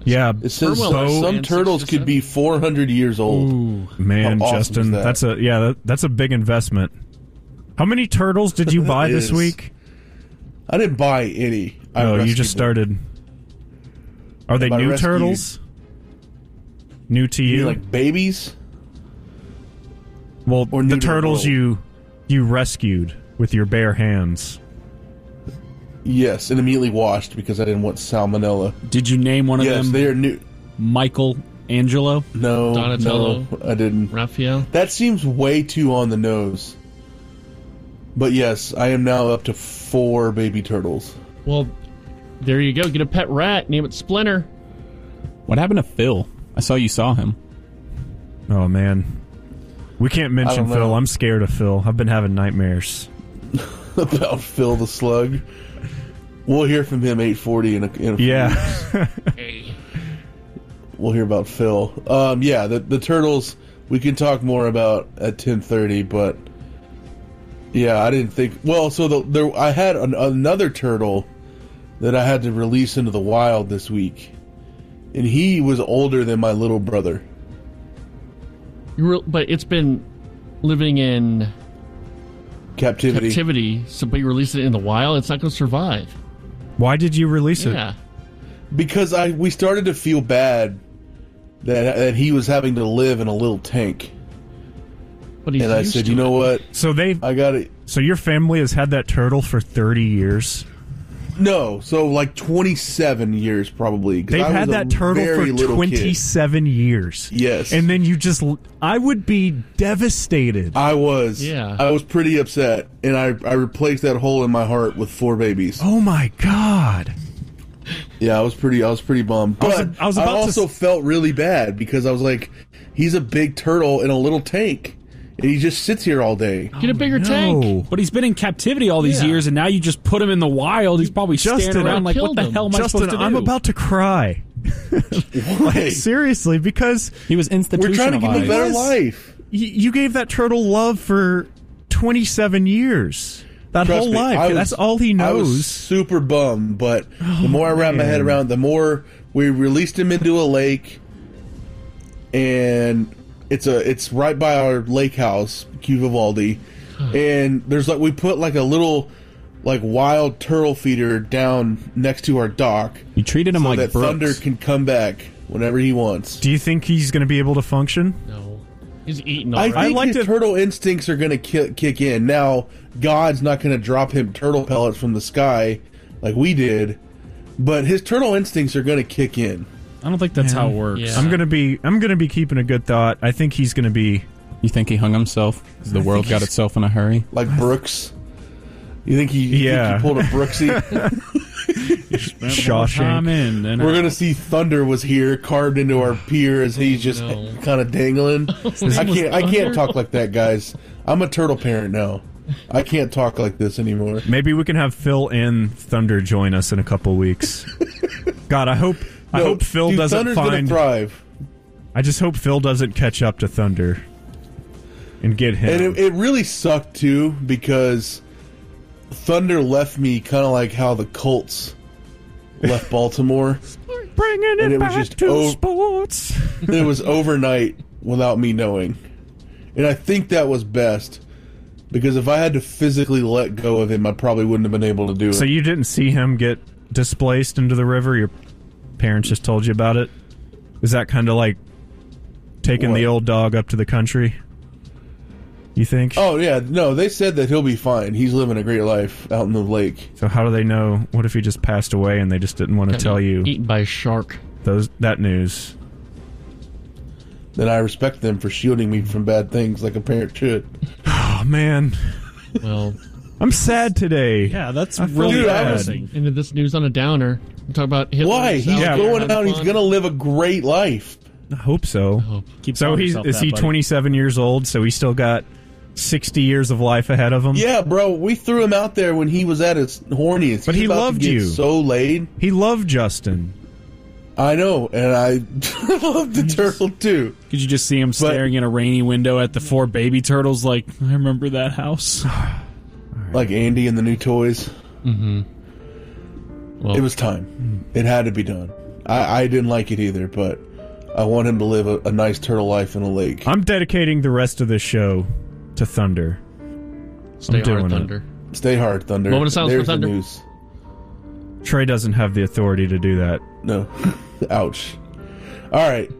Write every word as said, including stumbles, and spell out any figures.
Yeah, It says Sperm whale some lifespan, turtles six to could be four hundred years old. Ooh, man, How awesome Justin, is that? that's a yeah, that, that's a big investment. How many turtles did you buy It this is. week? I didn't buy any. I Oh, you rescued just them. started. Are they By new rescued. turtles? New to You you? mean like babies? well, or the new to the turtles world? you you rescued with your bare hands. Yes, and immediately washed because I didn't want salmonella. Did you name one of Yes, them they are new. Michael Angelo? No, Donatello. no, I didn't. Raphael. That seems way too on the nose. But yes, I am now up to four baby turtles. Well, there you go. Get a pet rat. Name it Splinter. What happened to Phil? I saw you saw him. Oh man, we can't I mention don't know. Phil. I'm scared of Phil. I've been having nightmares. About Phil the Slug. We'll hear from him eight forty in a, in a few Yeah. weeks. We'll hear about Phil. Um, yeah, the the turtles we can talk more about at ten thirty, but yeah, I didn't think. Well, so the, there I had an, another turtle that I had to release into the wild this week, and he was older than my little brother. You re- but it's been living in Captivity. captivity, so but you release it in the wild, it's not going to survive. Why did you release it? Yeah. Because I we started to feel bad that that he was having to live in a little tank, But he's and I used said, to you know it. what, So they, I got it. so your family has had that turtle for thirty years. No, so like twenty-seven years probably. 'cause They've I was had a that turtle very for little kid. twenty-seven years. Yes. And then you just, I would be devastated. I was. Yeah. I was pretty upset, and I I replaced that hole in my heart with four babies. Oh my God. Yeah, I was pretty I was pretty bummed. I was- But I was about to also s- felt really bad because I was like, he's a big turtle in a little tank, and he just sits here all day. Get a bigger No. tank. But he's been in captivity all these Yeah. years, and now you just put him in the wild. He's probably Justin, standing around I like, what killed the him. hell am I Justin, supposed to do? I'm about to cry. Why? Seriously, because He was We're institutionalized. trying to give him a better Yes. life. y- you gave that turtle love for twenty-seven years. That Trust whole me, life. I was- That's all he I was knows. super bummed, but the more I wrapped my head man. around, the more we released him into a lake, and it's a it's right by our lake house, Q Vivaldi, and there's like we put like a little like wild turtle feeder down next to our dock, You treated him so like that Brooks. Thunder can come back whenever he wants. Do you think he's going to be able to function? No. He's eating I already. think like his to- turtle instincts are going to ki- kick in. Now, God's not going to drop him turtle pellets from the sky like we did, but his turtle instincts are going to kick in. I don't think that's how it works. Yeah. I'm gonna be. I'm gonna be keeping a good thought. I think he's gonna be. You think he hung himself because the world got itself in a hurry? Like Brooks. You think he, you Yeah. think he pulled a Brooksy? Shawshank. Time in, and We're going to see Thunder was here carved into our pier as he's just no. kind of dangling. I can't I can't talk like that, guys. I'm a turtle parent now. I can't talk like this anymore. Maybe we can have Phil and Thunder join us in a couple weeks. God, I hope. I No, hope Phil dude, doesn't Thunder's find. gonna thrive. I just hope Phil doesn't catch up to Thunder and get him. And it, it really sucked too because Thunder left me kind of like how the Colts left Baltimore. Bringing it, and it was back just to o- sports. It was overnight without me knowing. And I think that was best because if I had to physically let go of him, I probably wouldn't have been able to do it. So you didn't see him get displaced into the river? Your parents just told you about it? Is that kind of like taking What? the old dog up to the country? You think? Oh, yeah. No, they said that he'll be fine. He's living a great life out in the lake. So how do they know? What if he just passed away and they just didn't want to Got tell you Eaten by a shark. those that news? Then I respect them for shielding me from bad things like a parent should. Oh man, Well, I'm sad today. yeah, that's I feel really Dude, I was- depressing. into this news on a downer. We talk about Hitler. Why? He's Yeah, going out. He's going to live a great life. I hope so. hope. Keep So telling he's yourself is that, he buddy. twenty-seven years old? So he's still got sixty years of life ahead of him. Yeah, bro. We threw him out there when he was at his horniest. But He's he about to loved get you. so laid. He loved Justin. I know, and I love the turtle too. Could you just see him staring in a rainy window at the four baby turtles like, I remember that house? Like Andy and the new toys. Mm-hmm. Well, It was time. It had to be done. I, I didn't like it either, but I want him to live a, a nice turtle life in a lake. I'm dedicating the rest of this show to Thunder. Stay I'm doing hard, it. Thunder. Stay hard, Thunder. Moment of silence There's for Thunder. The news. Trey doesn't have the authority to do that. No. Ouch. All right.